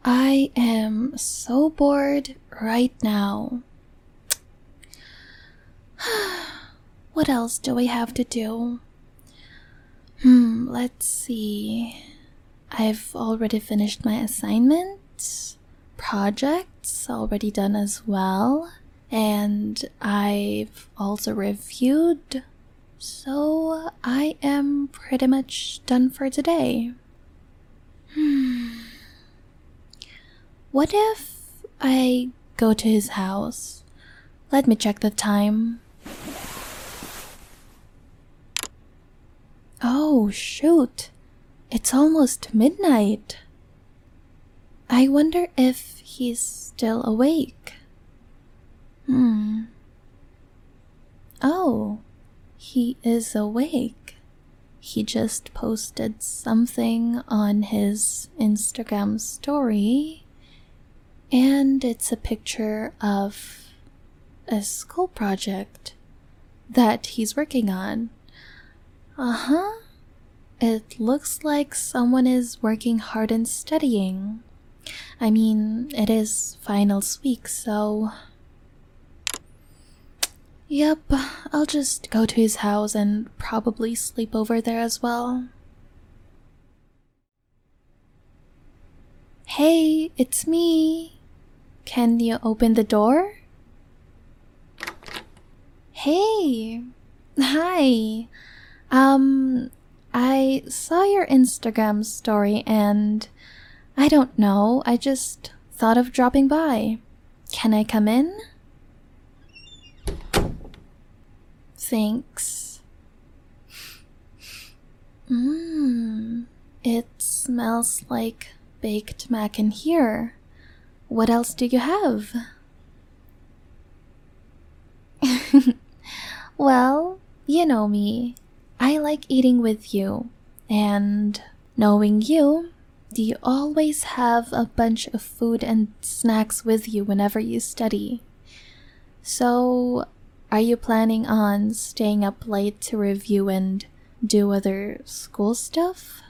I am so bored right now. What else do we have to do? Let's see. I've already finished my assignments, projects already done as well, and I've also reviewed, so I am pretty much done for today. What if I go to his house? Let me check the time. Oh, shoot. It's almost midnight. I wonder if he's still awake. Oh, he is awake. He just posted something on his Instagram story, and it's a picture of a school project that he's working on. It looks like someone is working hard and studying. I mean, it is finals week, so... Yep, I'll just go to his house and probably sleep over there as well. Hey, it's me. Can you open the door? Hey. Hi. I saw your Instagram story and I don't know, I just thought of dropping by. Can I come in? Thanks. It smells like baked mac in here. What else do you have? Well, you know me. I like eating with you, and knowing you, you always have a bunch of food and snacks with you whenever you study. So, are you planning on staying up late to review and do other school stuff?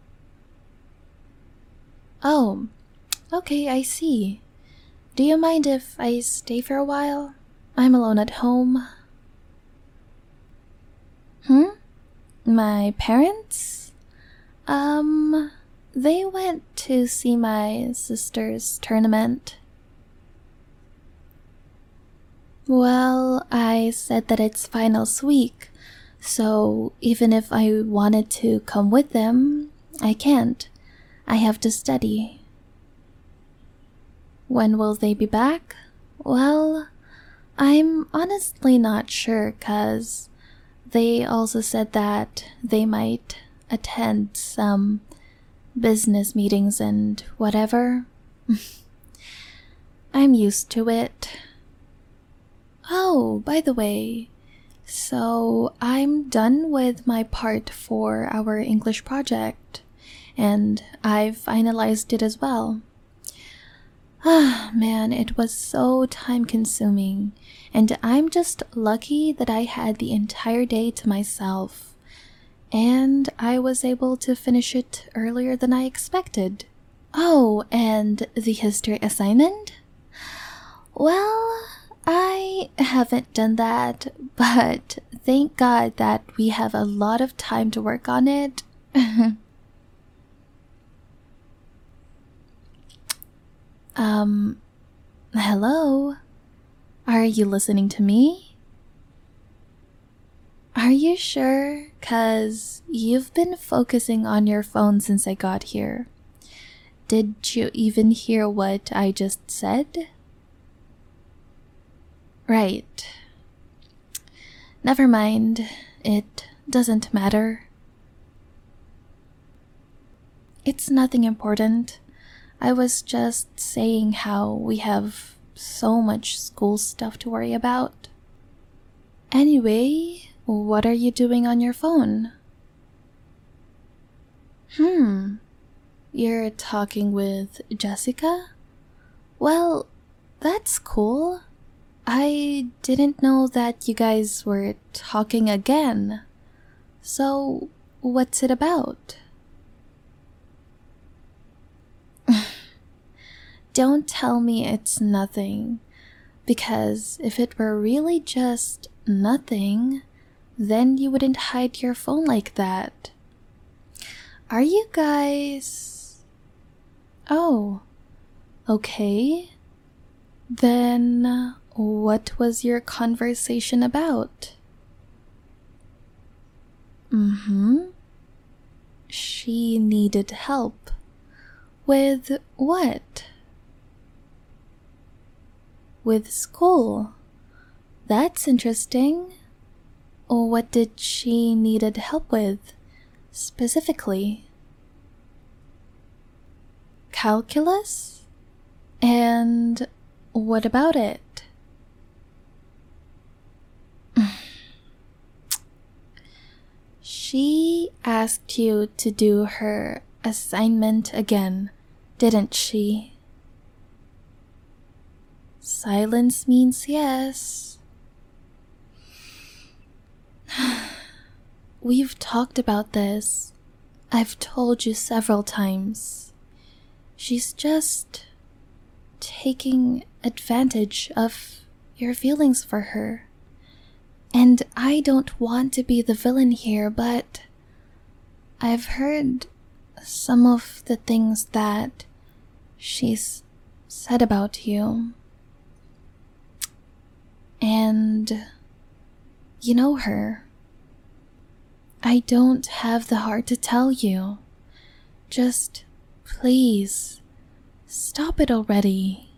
Oh, okay, I see. Do you mind if I stay for a while? I'm alone at home. My parents? They went to see my sister's tournament. Well, I said that it's finals week, so even if I wanted to come with them, I can't. I have to study. When will they be back? Well, I'm honestly not sure, 'cause they also said that they might attend some business meetings and whatever. I'm used to it. Oh, by the way, so I'm done with my part for our English project, and I've finalized it as well. Man, it was so time-consuming, and I'm just lucky that I had the entire day to myself, and I was able to finish it earlier than I expected. Oh, and the history assignment? Well, I haven't done that, but thank God that we have a lot of time to work on it. Hello? Are you listening to me? Are you sure? 'Cause you've been focusing on your phone since I got here. Did you even hear what I just said? Right. Never mind. It doesn't matter. It's nothing important. I was just saying how we have so much school stuff to worry about. Anyway, what are you doing on your phone? You're talking with Jessica? Well, that's cool. I didn't know that you guys were talking again. So, what's it about? don't tell me it's nothing, because if it were really just nothing, then you wouldn't hide your phone like that. Are you guys... Oh, okay. Then what was your conversation about? She needed help. With what? With school. That's interesting. What did she needed help with, specifically? Calculus? And what about it? She asked you to do her assignment again, didn't she? Silence means yes. We've talked about this. I've told you several times. She's just taking advantage of your feelings for her. And I don't want to be the villain here, but I've heard some of the things that she's said about you. And you know her. I don't have the heart to tell you. Just please, stop it already.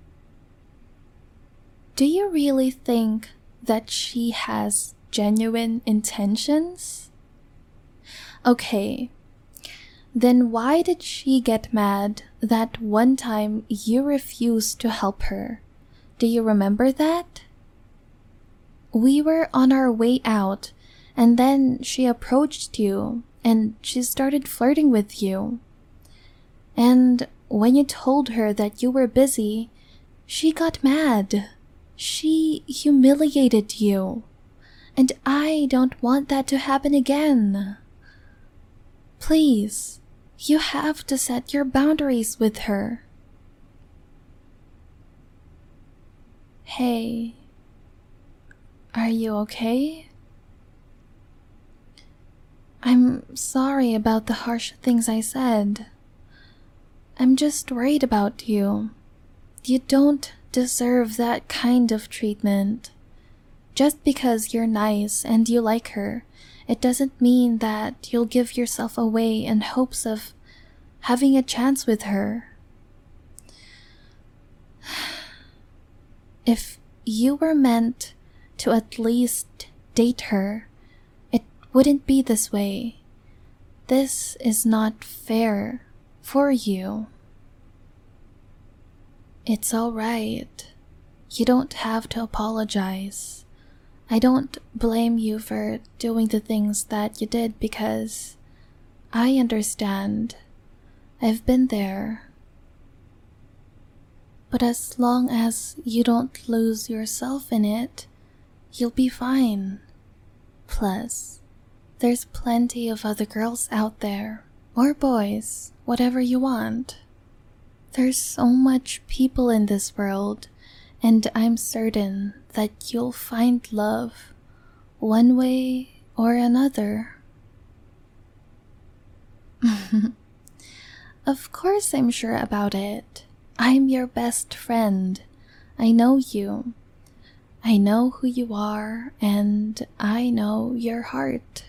Do you really think that she has genuine intentions? Okay, then why did she get mad that one time you refused to help her? Do you remember that? We were on our way out, and then she approached you, and she started flirting with you. And when you told her that you were busy, she got mad. She humiliated you. And I don't want that to happen again. Please, you have to set your boundaries with her. Hey, are you okay? I'm sorry about the harsh things I said. I'm just worried about you. You don't deserve that kind of treatment. Just because you're nice and you like her, it doesn't mean that you'll give yourself away in hopes of having a chance with her. If you were meant to at least date her, it wouldn't be this way. This is not fair for you. It's alright. You don't have to apologize. I don't blame you for doing the things that you did because I understand. I've been there. But as long as you don't lose yourself in it, you'll be fine. Plus, there's plenty of other girls out there, or boys, whatever you want. There's so much people in this world, and I'm certain that you'll find love one way or another. Of course I'm sure about it. I'm your best friend. I know you. I know who you are, and I know your heart.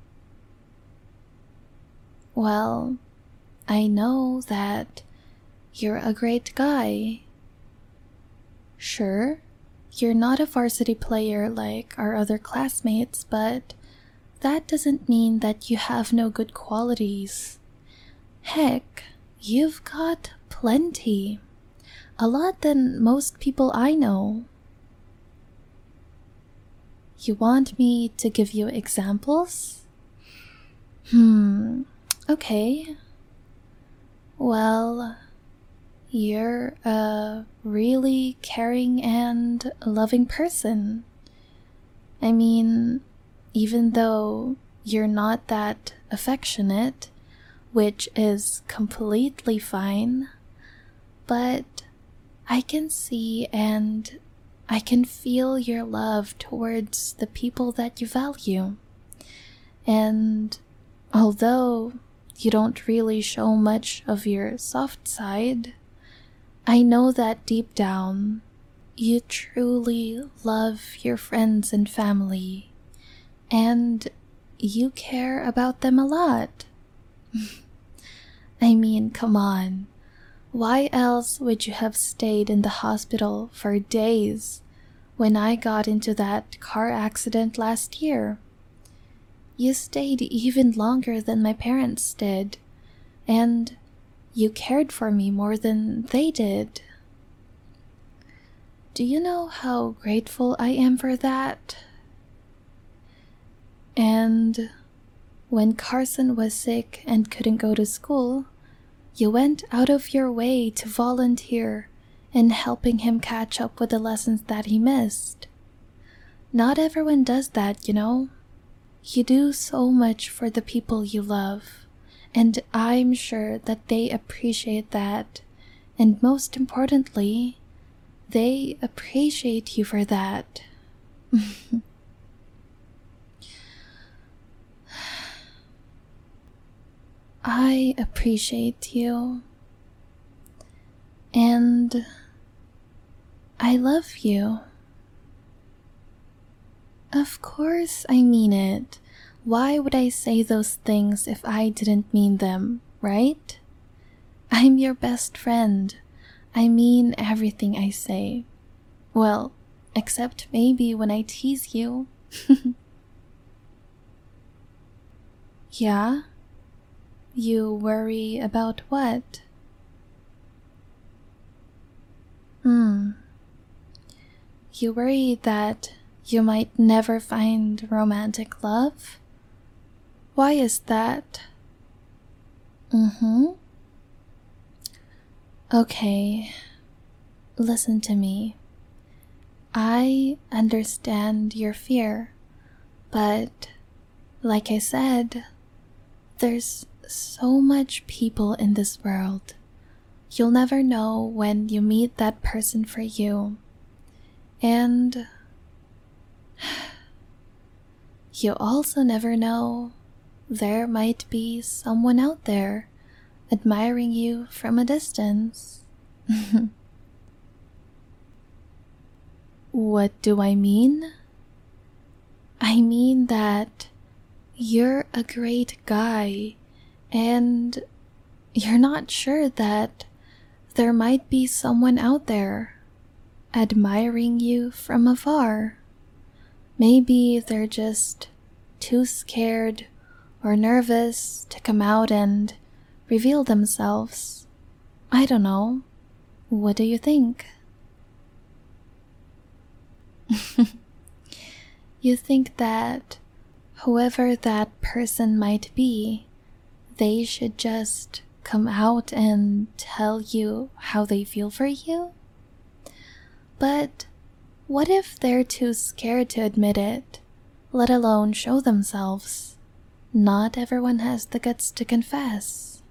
Well, I know that you're a great guy. Sure, you're not a varsity player like our other classmates, but that doesn't mean that you have no good qualities. Heck, you've got plenty. A lot than most people I know. You want me to give you examples? Okay. Well, you're a really caring and loving person. I mean, even though you're not that affectionate, which is completely fine, but I can see and I can feel your love towards the people that you value. And although you don't really show much of your soft side, I know that deep down, you truly love your friends and family, and you care about them a lot. I mean, come on. Why else would you have stayed in the hospital for days when I got into that car accident last year? You stayed even longer than my parents did, and you cared for me more than they did. Do you know how grateful I am for that? And when Carson was sick and couldn't go to school, you went out of your way to volunteer in helping him catch up with the lessons that he missed. Not everyone does that, you know. You do so much for the people you love, and I'm sure that they appreciate that, and most importantly, they appreciate you for that. I appreciate you. And I love you. Of course I mean it. Why would I say those things if I didn't mean them, right? I'm your best friend. I mean everything I say. Well, except maybe when I tease you. Yeah? You worry about what? You worry that you might never find romantic love? Why is that? Okay, listen to me. I understand your fear, but like I said, there's so much people in this world. You'll never know when you meet that person for you. And you also never know, there might be someone out there admiring you from a distance. What do I mean? I mean that you're a great guy, and you're not sure that there might be someone out there admiring you from afar. Maybe they're just too scared or nervous to come out and reveal themselves. I don't know. What do you think? You think that whoever that person might be, they should just come out and tell you how they feel for you? But what if they're too scared to admit it, let alone show themselves? Not everyone has the guts to confess.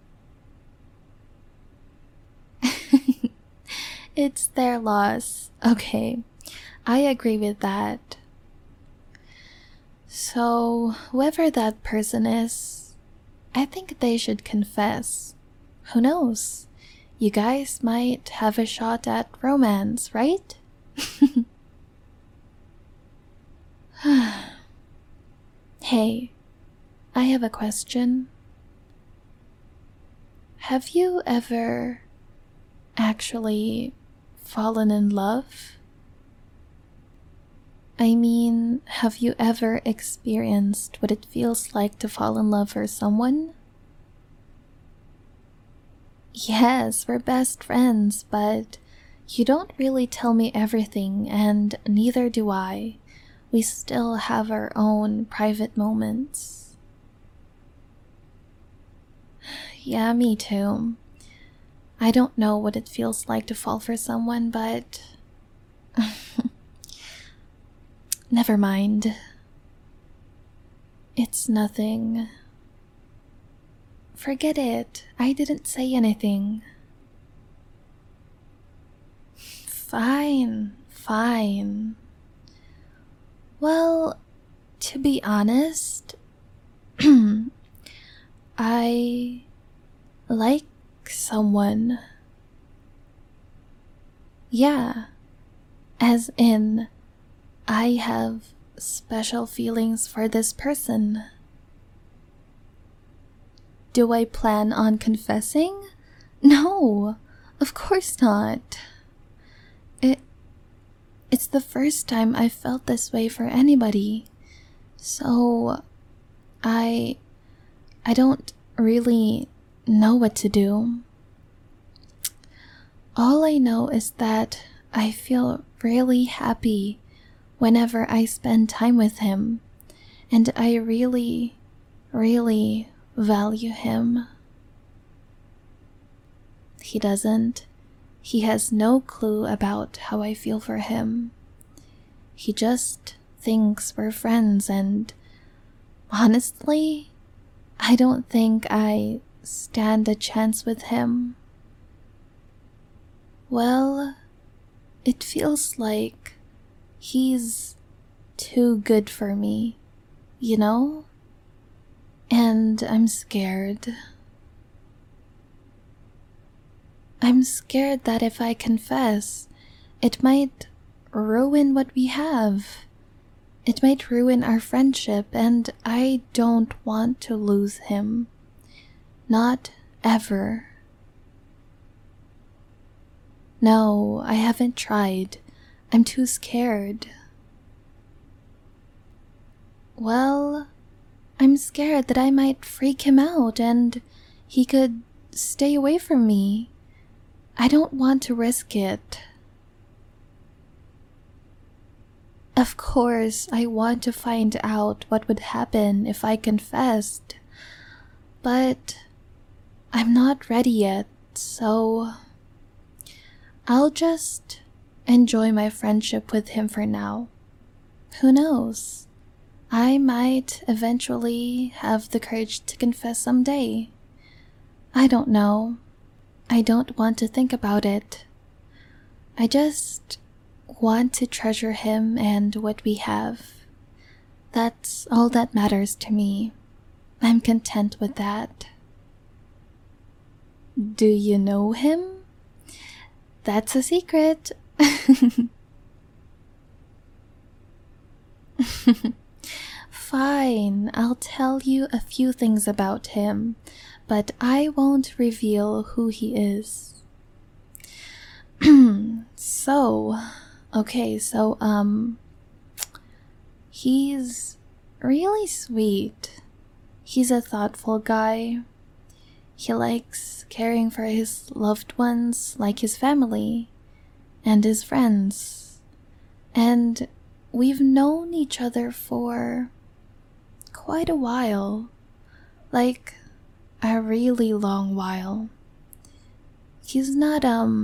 It's their loss. Okay, I agree with that. So, whoever that person is, I think they should confess. Who knows? You guys might have a shot at romance, right? Hey, I have a question. Have you ever actually fallen in love? I mean, have you ever experienced what it feels like to fall in love for someone? Yes, we're best friends, but you don't really tell me everything, and neither do I. We still have our own private moments. Yeah, me too. I don't know what it feels like to fall for someone, but never mind. It's nothing. Forget it. I didn't say anything. Fine, fine. Well, to be honest, I like someone. Yeah, as in, I have special feelings for this person. Do I plan on confessing? No, of course not. It's the first time I've felt this way for anybody. So I don't really know what to do. All I know is that I feel really happy whenever I spend time with him, and I really, really value him. He doesn't. He has no clue about how I feel for him. He just thinks we're friends, and honestly, I don't think I stand a chance with him. Well, it feels like he's too good for me, you know? And I'm scared. I'm scared that if I confess, it might ruin what we have. It might ruin our friendship, and I don't want to lose him. Not ever. No, I haven't tried. I'm too scared. Well, I'm scared that I might freak him out and he could stay away from me. I don't want to risk it. Of course, I want to find out what would happen if I confessed, but I'm not ready yet, so I'll just enjoy my friendship with him for now. Who knows? I might eventually have the courage to confess someday. I don't know. I don't want to think about it. I just want to treasure him and what we have. That's all that matters to me. I'm content with that. Do you know him? That's a secret. Fine, I'll tell you a few things about him, but I won't reveal who he is. He's really sweet. He's a thoughtful guy. He likes caring for his loved ones like his family and his friends. And we've known each other for quite a while. Like a really long while. He's not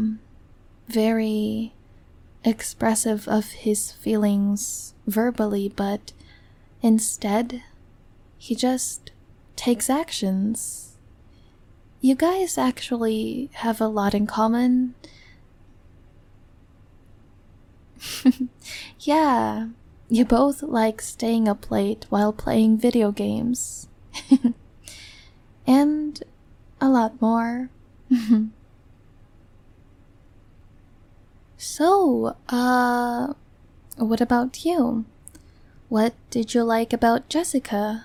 very expressive of his feelings verbally, but instead he just takes actions. You guys actually have a lot in common. Yeah, you both like staying up late while playing video games. And a lot more. So, what about you? What did you like about Jessica?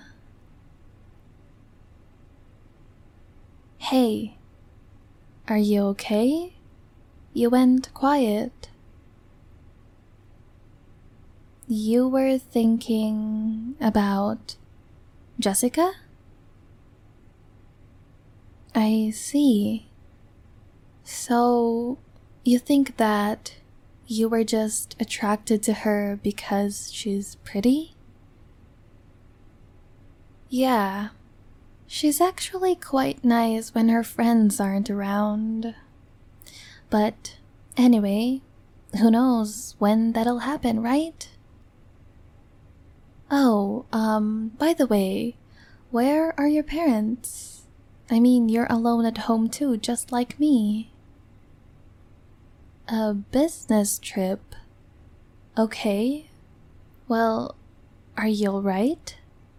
Hey, are you okay? You went quiet. You were thinking about Jessica? I see. So, you think that you were just attracted to her because she's pretty? Yeah, she's actually quite nice when her friends aren't around. But anyway, who knows when that'll happen, right? Oh, by the way, where are your parents? I mean, you're alone at home too, just like me. A business trip? Okay. Well, are you alright?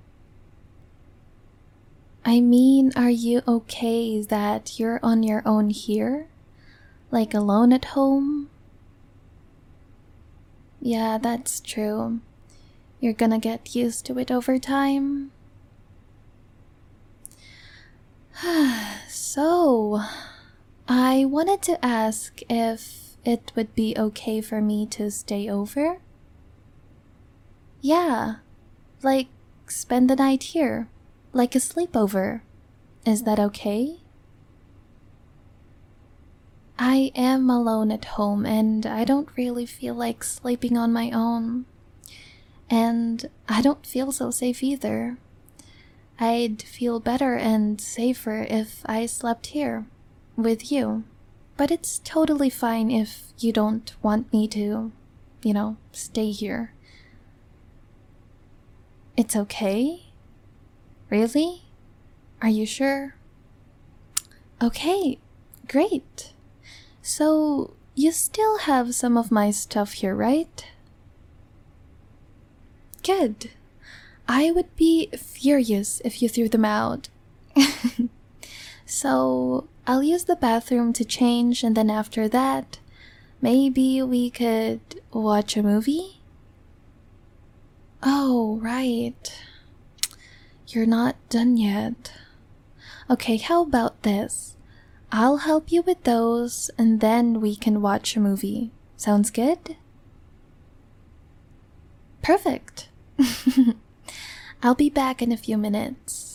I mean, are you okay that you're on your own here? Like alone at home? Yeah, that's true. You're gonna get used to it over time. So, I wanted to ask if it would be okay for me to stay over? Yeah, like spend the night here, like a sleepover. Is that okay? I am alone at home and I don't really feel like sleeping on my own. And I don't feel so safe either. I'd feel better and safer if I slept here with you. But it's totally fine if you don't want me to, stay here. It's okay? Really? Are you sure? Okay, great. So, you still have some of my stuff here, right? Good. I would be furious if you threw them out. So, I'll use the bathroom to change, and then after that, maybe we could watch a movie? Oh, right. You're not done yet. Okay, how about this? I'll help you with those, and then we can watch a movie. Sounds good? Perfect. I'll be back in a few minutes.